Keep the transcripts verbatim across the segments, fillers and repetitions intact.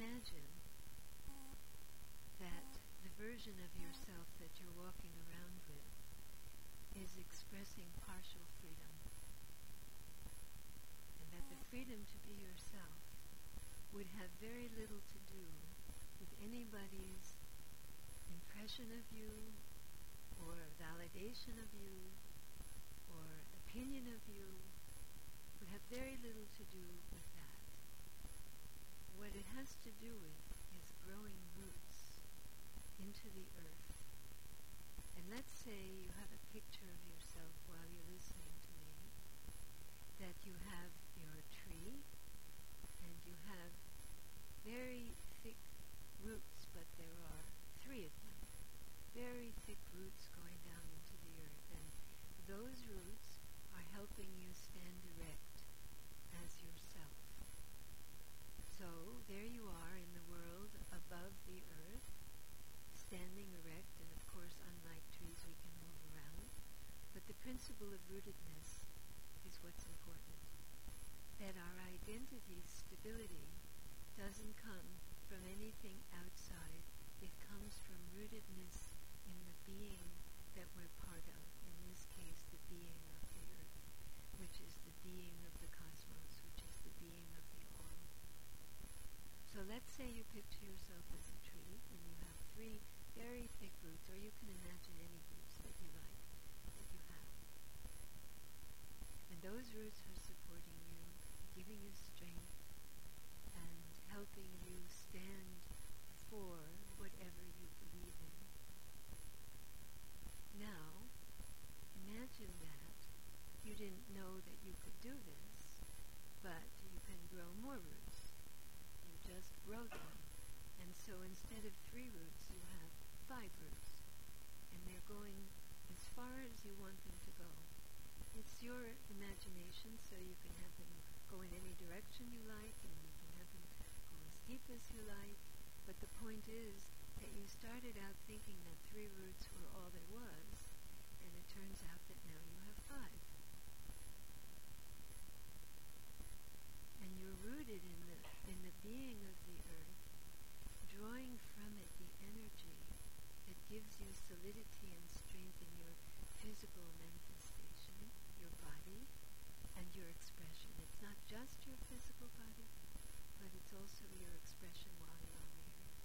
imagine that the version of yourself that you're walking around with is expressing partial freedom, and that the freedom to be yourself would have very little to do with anybody's impression of you, or validation of you, or opinion of you, would have very little to do with that. What it has to do with is growing roots into the earth. And let's say you have a picture of yourself while you're listening to me, that you have your tree, and you have very thick roots, but there are three of them, very thick roots going down into the earth, and those roots are helping you stand erect as yourself. So there you are in the world above the earth, standing erect, and of course, unlike trees, we can move around. But the principle of rootedness is what's important. That our identity's stability doesn't come from anything outside. It comes from rootedness in the being that we're part of. In this case, the being of the earth, which is the being of the cosmos, which is the being of the all. So let's say you picture yourself as a tree, and you have three very thick roots, or you can imagine any roots that you like, that you have. And those roots are supporting you, giving you strength, and helping you stand for whatever you believe in. Now, imagine that you didn't know that you could do this, but you can grow more roots. You just grow them. And so instead of three roots, you have five roots. And they're going as far as you want them to go. It's your imagination, so you can have them go in any direction you like, and you can have them go as deep as you like. But the point is that you started out thinking that three roots were all there was, and it turns out that now you have five. And you're rooted in the in the being of the earth, drawing from it the energy that gives you solidity and strength in your physical manifestation, your body, and your expression. It's not just your physical body, but it's also your expression while you're on the earth.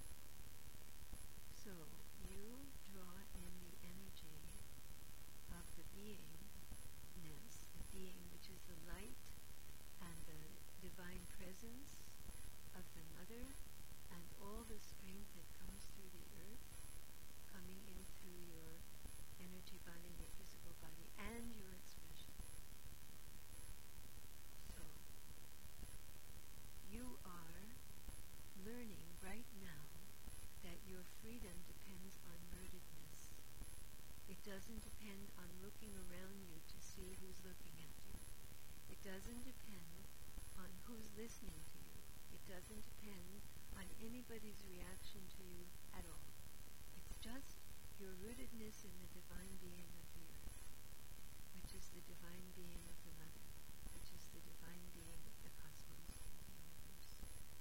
So you draw in the energy of the beingness, the being which is the light and the divine presence of the mother, and all the strength that comes through the earth, coming in through your energy body, your physical body, and your expression. So, you are learning right now that your freedom depends on rootedness. It doesn't depend on looking around you to see who's looking at you. It doesn't depend on who's listening to you. It doesn't depend on anybody's reaction to you at all. It's just your rootedness in the divine being of the earth, which is the divine being of the mother, which is the divine being of the cosmos, the universe.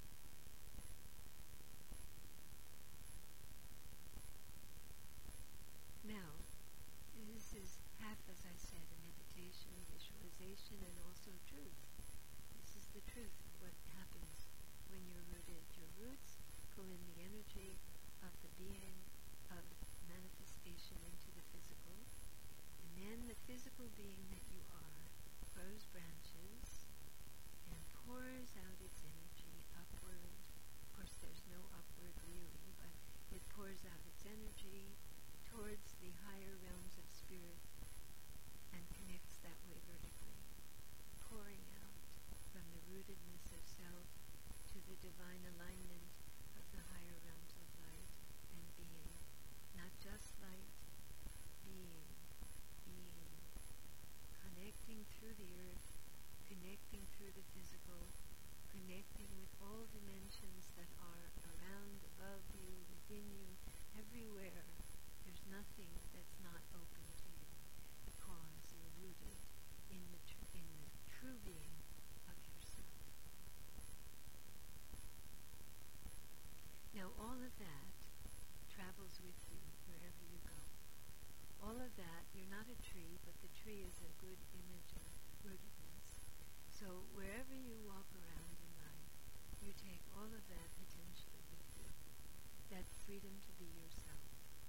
Now, this is half, as I said, a meditation, visualization, and also truth. This is the truth of what happens when you're rooted. Your roots pull in the energy of the being of manifestation into the physical, and then the physical being that you are grows branches and pours out its energy upward. Of course, there's no upward really, but it pours out its energy towards the higher realms of spirit and connects that way vertically, pouring out from the rootedness of self to the divine alignment of the higher realms of light and being. Not just light, being, being, connecting through the earth, connecting through the physical, connecting with all dimensions that are around, above you, within you, everywhere. There's nothing that's not open to you, because you're rooted in the tr- in the true being of yourself. that you're not a tree, but the tree is a good image of rootedness. So wherever you walk around in life, you take all of that potentially with you. That freedom to be yourself.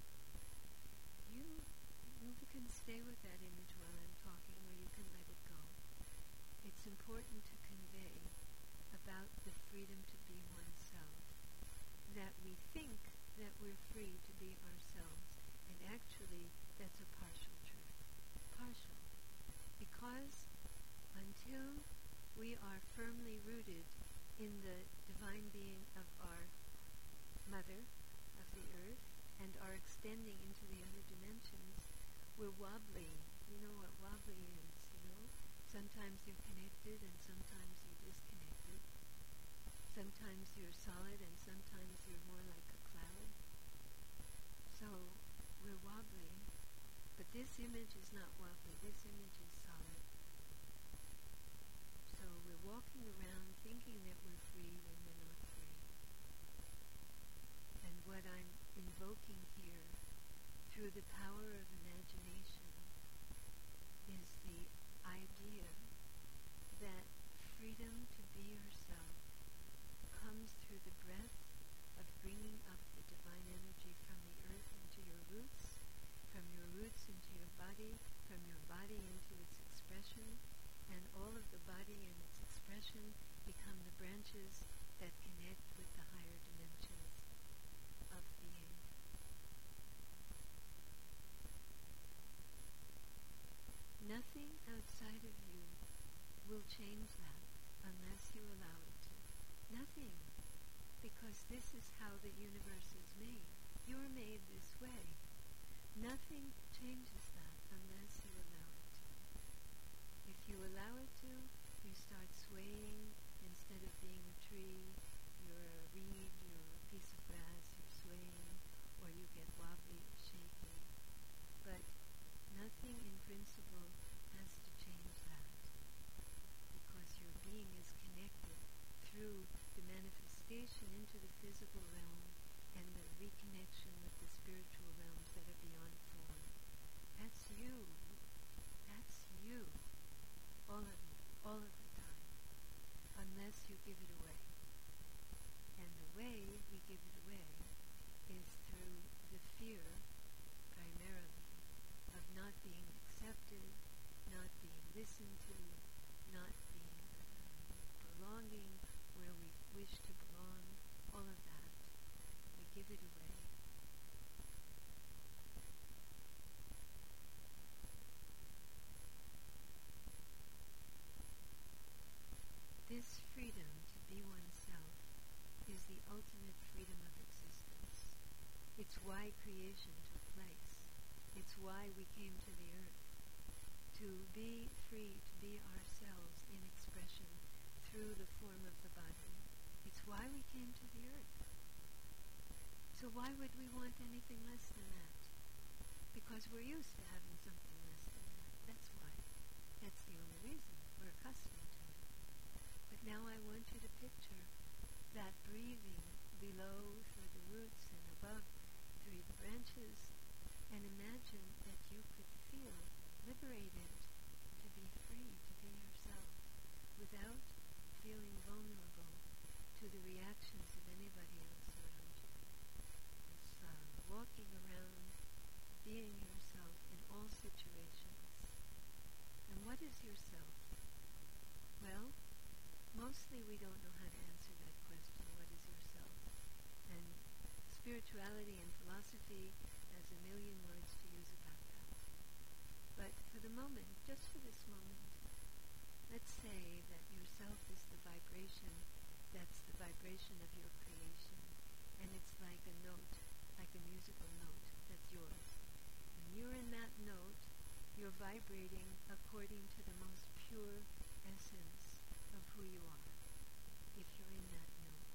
You, you can stay with that image while I'm talking, or you can let it go. It's important to convey about the freedom to be oneself, that we think that we're free to be ourselves, and actually that's a partial truth. Partial. Because until we are firmly rooted in the divine being of our mother, of the earth, and are extending into the other dimensions, we're wobbly. You know what wobbly is, you know? Sometimes you're connected and sometimes you're disconnected. Sometimes you're solid and sometimes you're more like a cloud. So we're wobbly. But this image is not wobbly. This image is solid. So we're walking around thinking that we're free when we're not free. And what I'm invoking here through the power of imagination is the idea that freedom to be yourself comes through the breath of bringing up the divine energy from the earth into your roots, from your roots into your body, from your body into its expression, and all of the body and its expression become the branches that connect with the higher dimensions of being. Nothing outside of you will change that unless you allow it to. Nothing. Because this is how the universe is made. You're made this way. Nothing changes that unless you allow it to. If you allow it to, you start swaying. Instead of being a tree, you're a reed, you're a piece of grass, you're swaying, or you get wobbly or shaky. But nothing in principle has to change that, because your being is connected through the manifestation into the physical realm and the reconnection with the spiritual realms that are beyond form. That's you. That's you. All of you. All of the time. Unless you give it away. And the way we give it away is through the fear, primarily, of not being accepted, not being listened to, not being uh, belonging where we wish to belong, all of that. We give it away. This freedom to be oneself is the ultimate freedom of existence. It's why creation took place. It's why we came to the earth. To be free, to be ourselves in expression through the form of the body. It's why we came to the earth. So why would we want anything less than that? Because we're used to having something less than that. That's why. That's the only reason. We're accustomed to it. But now I want you to picture that breathing below through the roots and above through the branches, and imagine that you could feel liberated to be free, to be yourself, without feeling vulnerable to the reactions of anybody else around you. It's uh, walking around, being yourself in all situations. And what is yourself? Well, mostly we don't know how to answer that question, what is yourself? And spirituality and philosophy has a million words to use about that. But for the moment, just for this moment, let's say that yourself is the vibration, that's the vibration of your creation. And it's like a note, like a musical note that's yours. And you're in that note, you're vibrating according to the most pure essence of who you are, if you're in that note.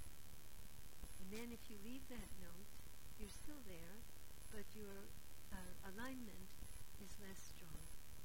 And then if you leave that note, you're still there, but your uh, alignment is less strong.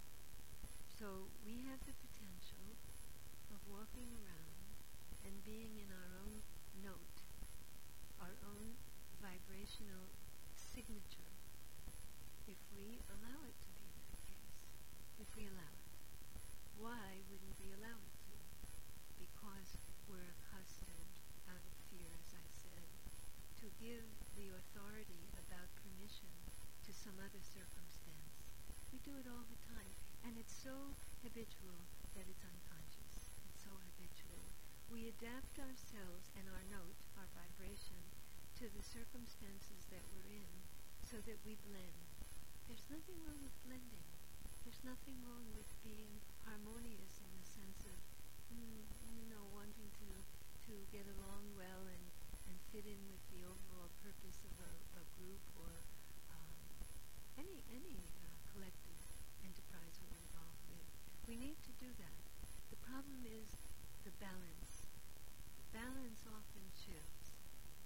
So we have the potential of walking around and being in our own note, our own vibrational signature, if we allow it to be that case. If we allow it. Why wouldn't we allow it to? Because we're accustomed, out of fear, as I said, to give the authority about permission to some other circumstance. We do it all the time, and it's so habitual that it's unconscious. It's so habitual. We adapt ourselves and our note, our vibration, to the circumstances that we're in so that we blend. There's nothing wrong with blending. There's nothing wrong with being harmonious in the sense of, mm, you know, wanting to, to get along well and, and fit in with the overall purpose of a, a group or um, any, any uh, collective enterprise we're involved with. We need to do that. The problem is the balance. Balance often shifts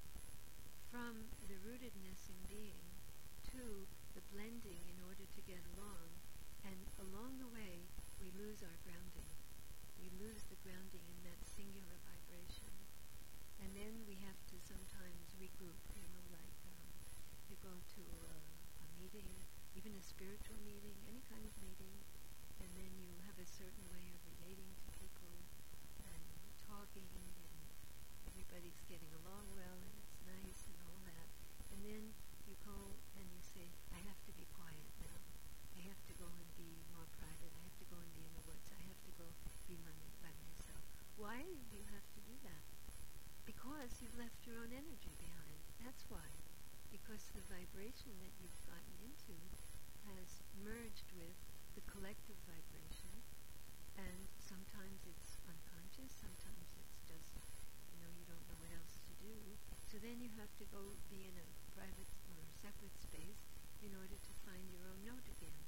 from the rootedness in being to the blending in order to get along, and along the way we lose our grounding. We lose the grounding in that singular vibration, and then we have to sometimes regroup, you know, like um, you go to a, a meeting, even a spiritual meeting, any kind of meeting, and then you have a certain way of relating to people and talking, and everybody's getting along well, and it's nice and all that. And then you go and you say, I have to be quiet now. I have to go and be more private. I have to go and be in the woods. I have to go be my, by myself. Why do you have to do that? Because you've left your own energy behind. That's why. Because the vibration that you've gotten into has merged with the collective vibration, and sometimes it's unconscious, sometimes it's just, you know, you don't know what else to do. So then you have to go be in a private or separate space in order to find your own note again.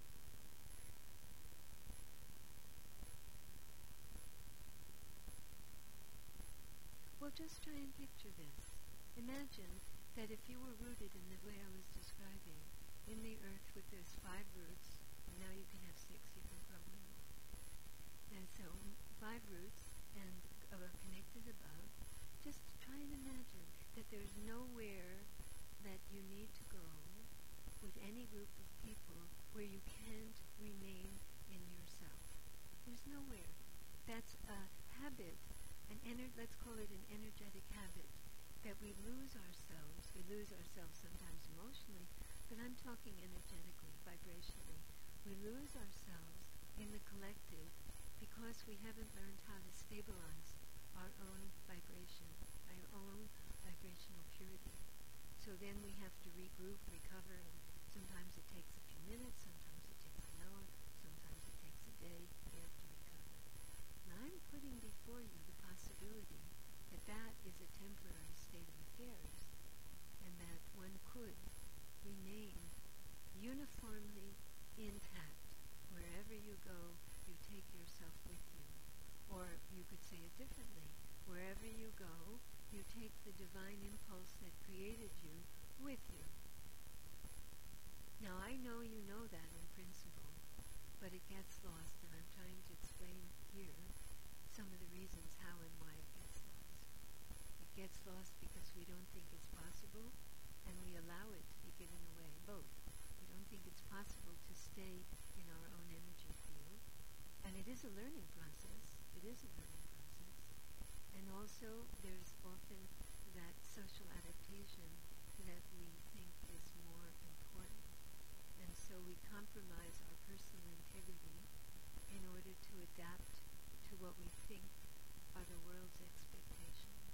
Well, just try and picture this. Imagine that if you were rooted in the way I was describing, in the earth with those five roots, and now you can have six, you can grow more. And so, five roots, and uh, connected above, just try and imagine that there's nowhere that you need to go with any group of people where you can't remain in yourself. There's nowhere. That's a habit, an ener- let's call it an energetic habit, that we lose ourselves. We lose ourselves sometimes emotionally, but I'm talking energetically, vibrationally. We lose ourselves in the collective because we haven't learned how to stabilize our own vibration, our own vibrational purity. So then we have to regroup, recover, and sometimes it takes a few minutes, sometimes it takes an hour, sometimes it takes a day. We have to recover. Now I'm putting before you the possibility that that is a temporary state of affairs, and that one could remain uniformly intact. Wherever you go, you take yourself with you. Or you could say it differently. Wherever you go, you take the divine impulse that created you with you. Now I know you know that in principle, but it gets lost, and I'm trying to explain here some of the reasons how and why it gets lost. It gets lost because we don't think it's possible, and we allow it to be given away, both. We don't think it's possible to stay in our own energy field, and it is a learning process. It is a learning process. And also, there's often that social adaptation that we think is more important. And so we compromise our personal integrity in order to adapt to what we think are the world's expectations.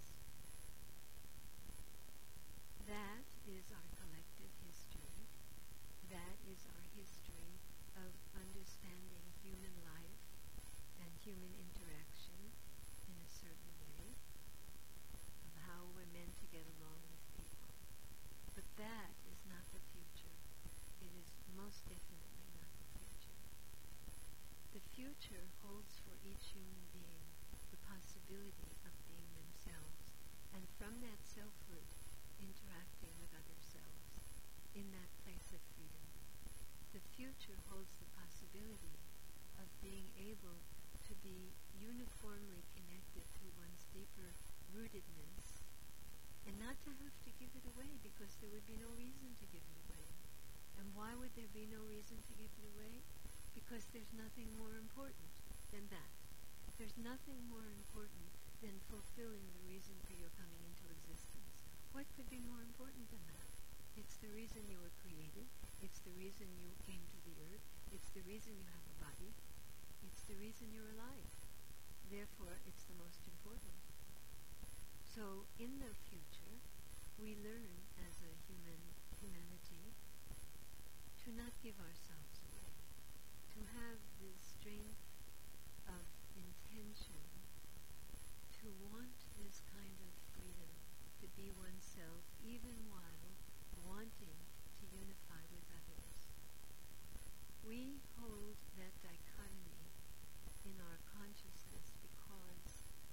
That is our collective history. That is our history of understanding human life and human interaction in a certain way, of how we're meant to get along with people. But that is not the future. It is most definitely not the future. The future holds for each human being the possibility of being themselves, and from that selfhood, interacting with other selves in that place of freedom. The future holds the possibility of being able to be uniformly connected to one's deeper rootedness, and not to have to give it away, because there would be no reason to give it away. And why would there be no reason to give it away? Because there's nothing more important than that. There's nothing more important than fulfilling the reason for your coming into existence. What could be more important than that? It's the reason you were created. It's the reason you came to the earth. It's the reason you have a body. It's the reason you're alive. Therefore, it's the most important. So, in the future, we learn as a human humanity to not give ourselves away, to have the strength of intention, to want this kind of freedom, to be oneself, even while wanting to unify with others. We hold that dichotomy in our consciousness because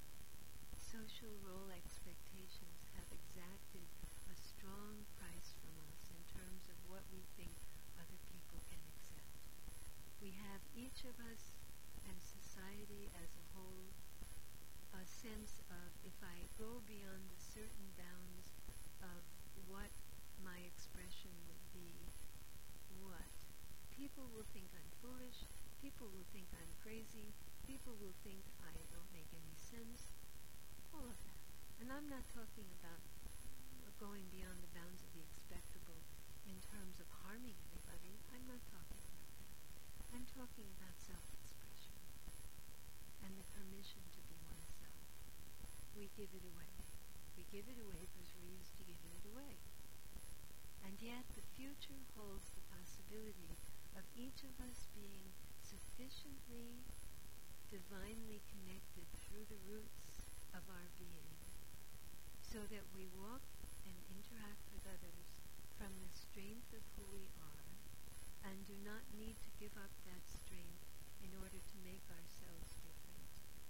social role expectations have exacted a strong price from us in terms of what we think other people can accept. We have, each of us and society as a whole, a sense of, if I go beyond the certain bounds of what my expression would be, what? People will think I'm foolish, people will think I'm crazy, people will think I don't make any sense, all of that. And I'm not talking about going beyond the bounds of the expectable in terms of harming anybody. I'm not talking about that. I'm talking about self-expression and the permission to be oneself. We give it away. We give it away because we're used to giving it away. And yet the future holds the possibility of each of us being sufficiently divinely connected through the roots of our being, so that we walk and interact with others from the strength of who we are, and do not need to give up that strength in order to make ourselves different.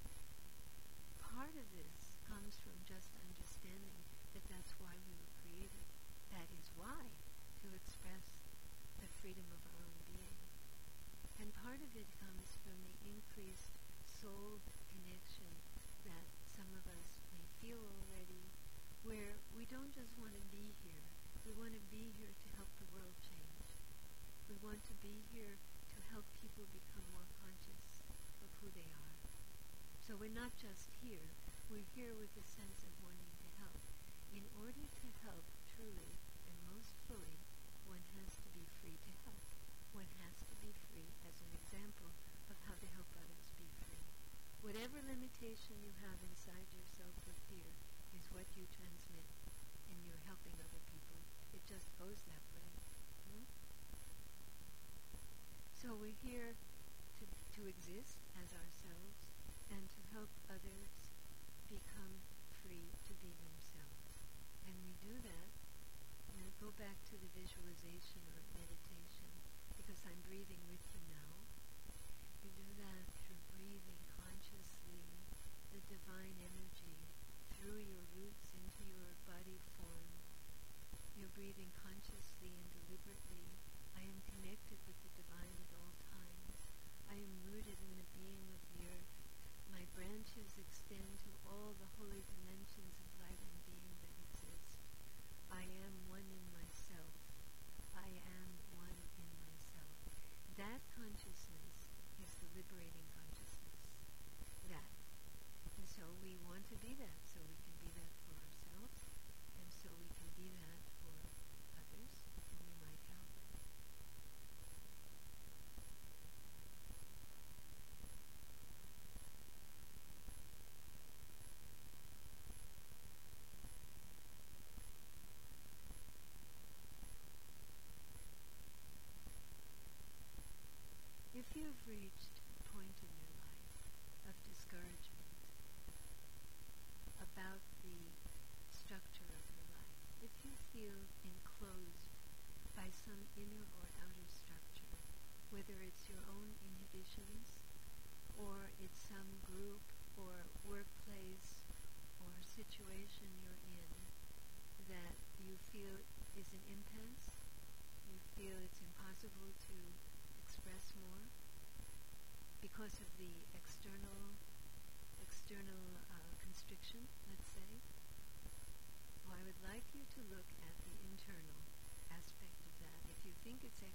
Part of this comes from just understanding that that's why we were created. That is why, to express the freedom of our own being. And part of it comes from the increased soul connection that some of us may feel already, where we don't just want to be here. We want to be here to help the world change. We want to be here to help people become more conscious of who they are. So we're not just here. We're here with a sense of wanting to help. In order to help truly and most fully, one has to be free to help. One has to be free as an example of how to help others be free. Whatever limitation you have inside yourself for fear is what you transmit in your helping other people. It just goes that way. Hmm? So we're here to, to exist as ourselves and to help others become free to be themselves. And we do that. I'm going to go back to the visualization or meditation because I'm breathing with you now. You do that through breathing consciously the divine energy through your roots into your body form. You're breathing consciously and deliberately. I am connected with the divine at all times. I am rooted in the being of the earth. My branches extend to all the holy dimensions of light and being that exist. I am one in myself. I am one in myself. That consciousness is the liberating consciousness. That. And so we want to be that, so we can be that for ourselves, and so we can be that for others, and we might help. If you've reached a point in your life of discouragement about the structure of your life, if you feel enclosed by some inner or outer structure, whether it's your own inhibitions, or it's some group or workplace or situation you're in that you feel is an impasse, you feel it's impossible to express more because of the external external uh, constriction, let's say. Well, I would like you to look at the internal aspect of that. If you think it's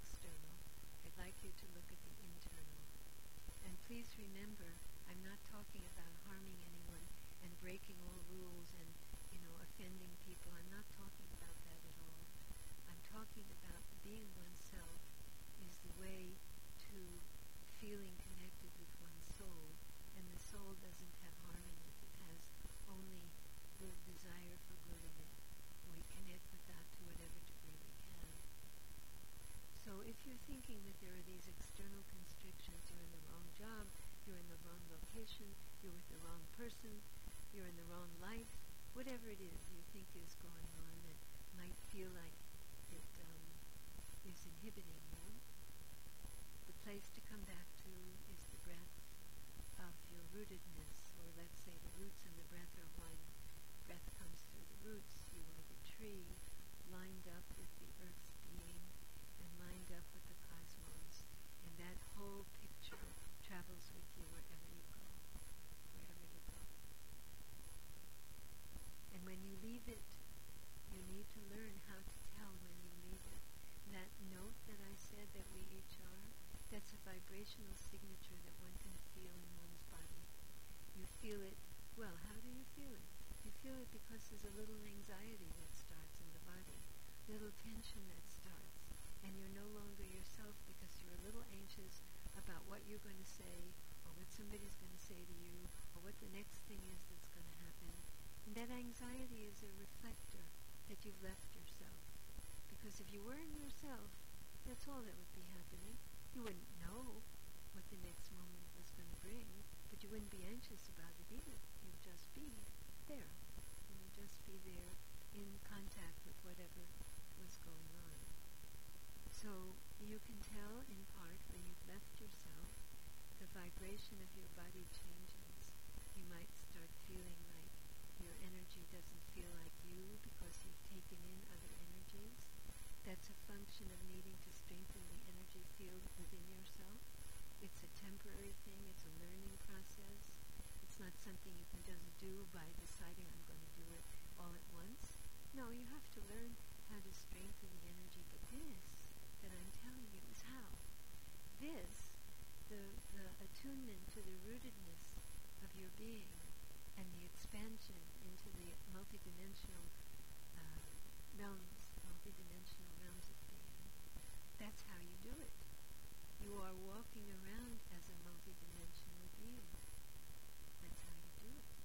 you to look at the internal. And please remember, I'm not talking about harming anyone and breaking all rules and, you know, offending people. I'm not talking about that at all. I'm talking about being oneself is the way to feeling connected with one's soul. And the soul doesn't have harm in it. It has only the desire for good in it. We connect with that to whatever degree we can. So if you're thinking that there are these external constrictions, you're in the wrong job, you're in the wrong location, you're with the wrong person, you're in the wrong life, whatever it is you think is going on that might feel like it um, is inhibiting you, the place to come back to is the breath of your rootedness, or let's say the roots and the breath are one. Breath comes through the roots, you are the tree, lined up with the earth's being, and lined up with the cosmos, and that whole picture travels with you wherever you go, wherever you go. And when you leave it, you need to learn how to tell when you leave it. That note that I said that we each are, that's a vibrational signature that one can feel in one's body. You feel it, well, how do you feel it? You feel it because there's a little anxiety that starts in the body, little tension that starts, and you're no longer yourself because you're a little anxious about what you're going to say, or what somebody's going to say to you, or what the next thing is that's going to happen. And that anxiety is a reflector that you've left yourself. Because if you weren't yourself, that's all that would be happening. You wouldn't know what the next moment was going to bring, but you wouldn't be anxious about it either. You'd just be there. You would just be there in contact with whatever was going on. So you can tell in part when you've left yourself, the vibration of your body changes. You might start feeling like your energy doesn't feel like you because you've taken in other energies. That's a function of needing to strengthen the energy field within yourself. It's a temporary thing. It's a learning process. It's not something you can just do by deciding I'm going to do it all at once. No, you have to learn how to strengthen the energy. But this that I'm telling you is how. This, the, the attunement to the rootedness of your being and the expansion into the multidimensional uh, realms, multidimensional realms of being, that's how you do it. You are walking around as a multidimensional being. That's how you do it.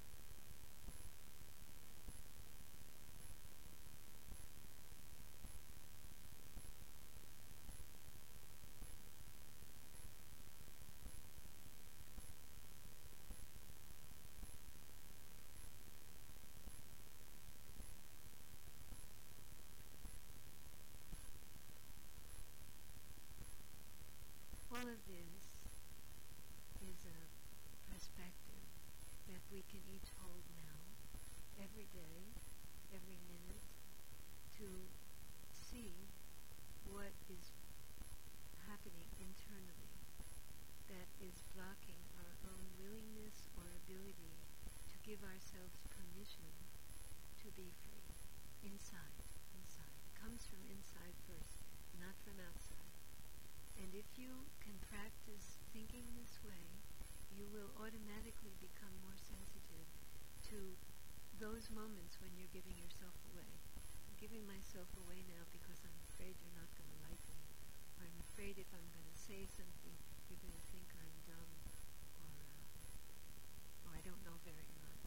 All of this is a perspective that we can each hold now, every day, every minute, to see what is happening internally that is blocking our own willingness or ability to give ourselves permission to be free. Inside, inside. It comes from inside first, not from outside. And if you can practice thinking this way, you will automatically become more sensitive to those moments when you're giving yourself away. I'm giving myself away now because I'm afraid you're not going to like me. Or I'm afraid if I'm going to say something, you're going to think I'm dumb. Or, uh, or I don't know very much.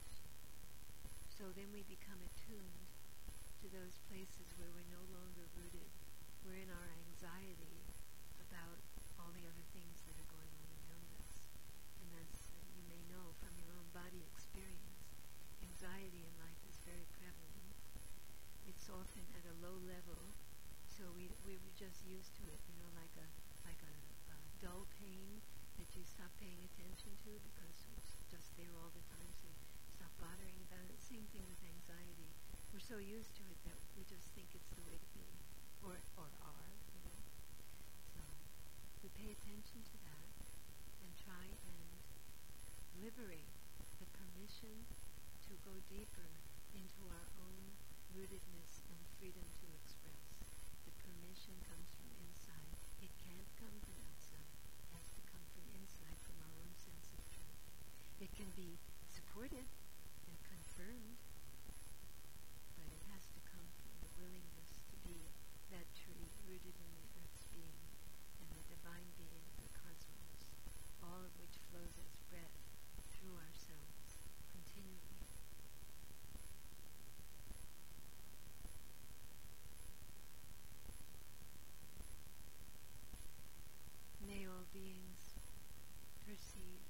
So then we become attuned to those places where we're no longer rooted. We're in our anxiety about all the other things that are going on around us. And as uh, you may know from your own body experience, anxiety in life is very prevalent. It's often at a low level, so we we were just used to it, you know, like a like a, a dull pain that you stop paying attention to because it's just there all the time, so you stop bothering about it. Same thing with anxiety. We're so used to it that we just think it's the way to be, or or are, you know. So we pay attention to that and try and liberate the permission to go deeper into our own rootedness and freedom to express. The permission comes from inside. It can't come from supported and confirmed, but it has to come from the willingness to be that tree rooted in the earth's being and the divine being of the cosmos, all of which flows as breath through ourselves continually. May all beings perceive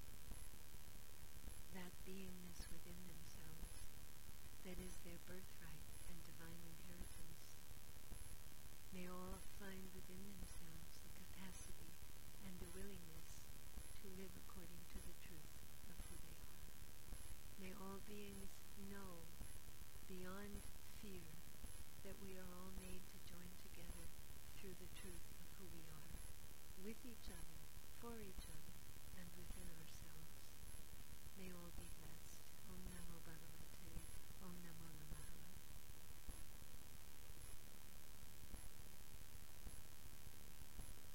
that beingness within themselves that is their birthright and divine inheritance. May all find within themselves the capacity and the willingness to live according to the truth of who they are. May all beings know beyond fear that we are all made